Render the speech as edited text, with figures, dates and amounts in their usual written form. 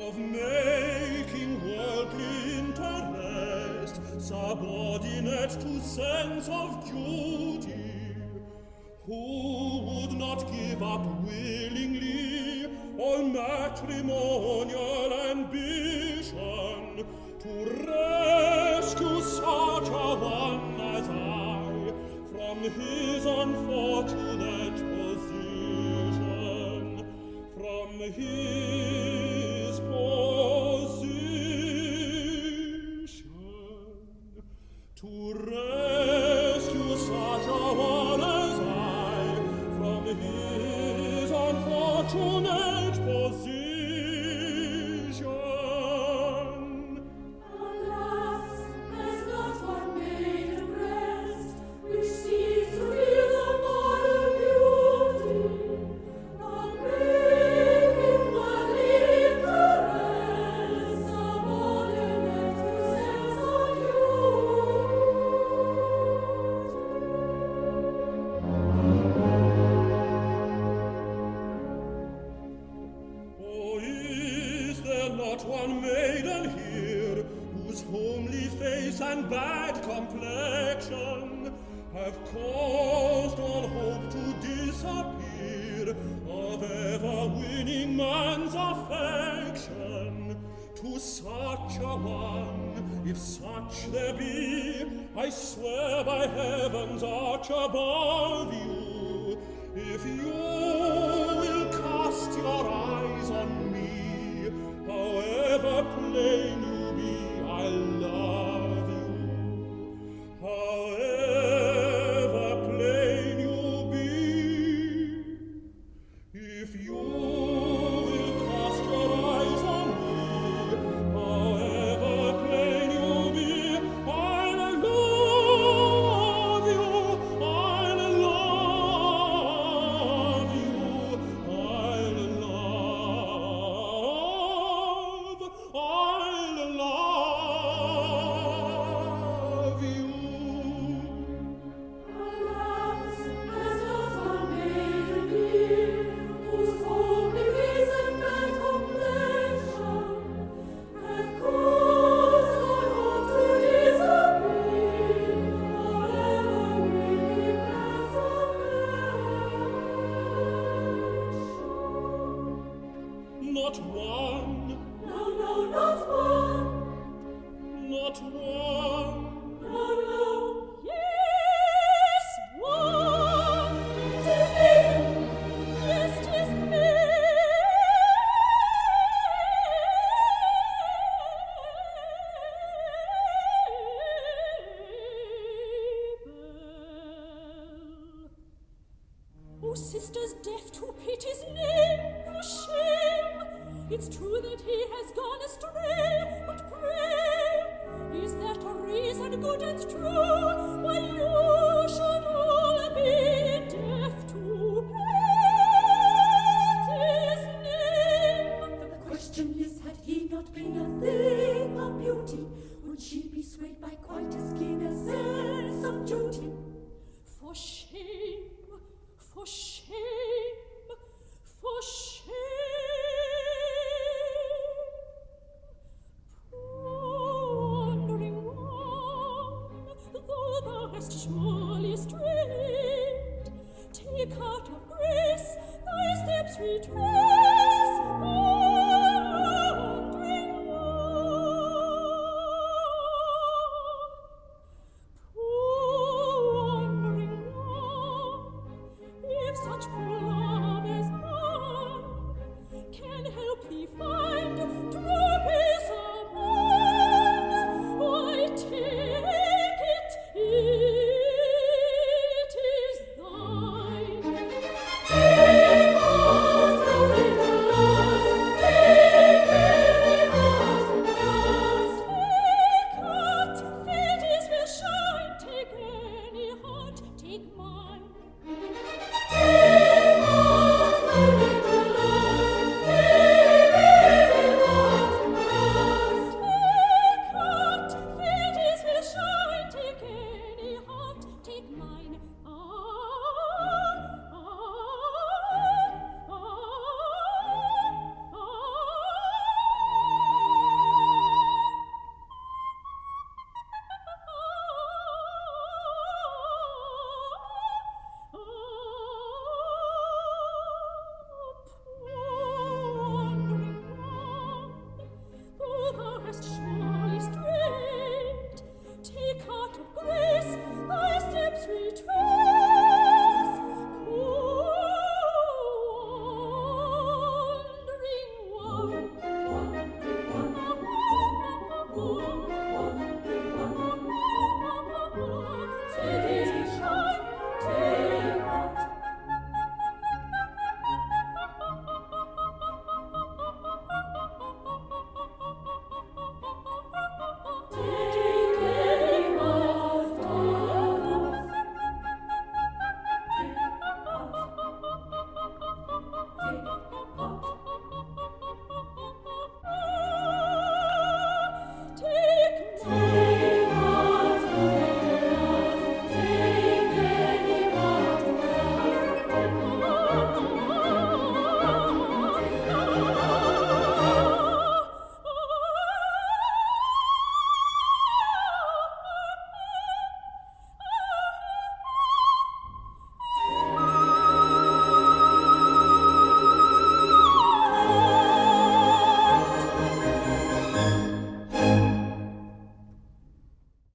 of making worldly interest subordinate to sense of duty, who would not give up willingly all matrimonial ambition to rescue such a one as I from his unfortunate position, from his position, to rescue such a one as I from his unfortunate position. Alas, has not one maiden breast which sees to feel the moral beauty of making worldly interest subordinate to sense of Oh, is there not one maiden here whose homely face and bad complexion have caused all hope to disappear of ever winning man's affection? To such a one, if such there be, I swear by heaven's arch above you, if you will cast your eyes on me, however plain you be, I love you. However plain you be, if you will cast your eyes on me, however plain you be, I'll love you, I'll love you, I'll love you. Alas, has not one maiden here whose homely face and bad complexion have caused all hope to disappear of ever winning man's affection? Not one, No, no, not one. not one. No, no. Yes, one. 'Tis me. Yes, 'tis me. Oh, sisters deaf to pity's name, for shame! It's true that he has gone astray, but pray, is that a reason good and true why you should all be deaf to pity's name? The question is, had he not been a thing of beauty, would she be swayed by quite as keen a sense of duty? For shame, for shame, for shame. Poor wandering one, though thou hast shown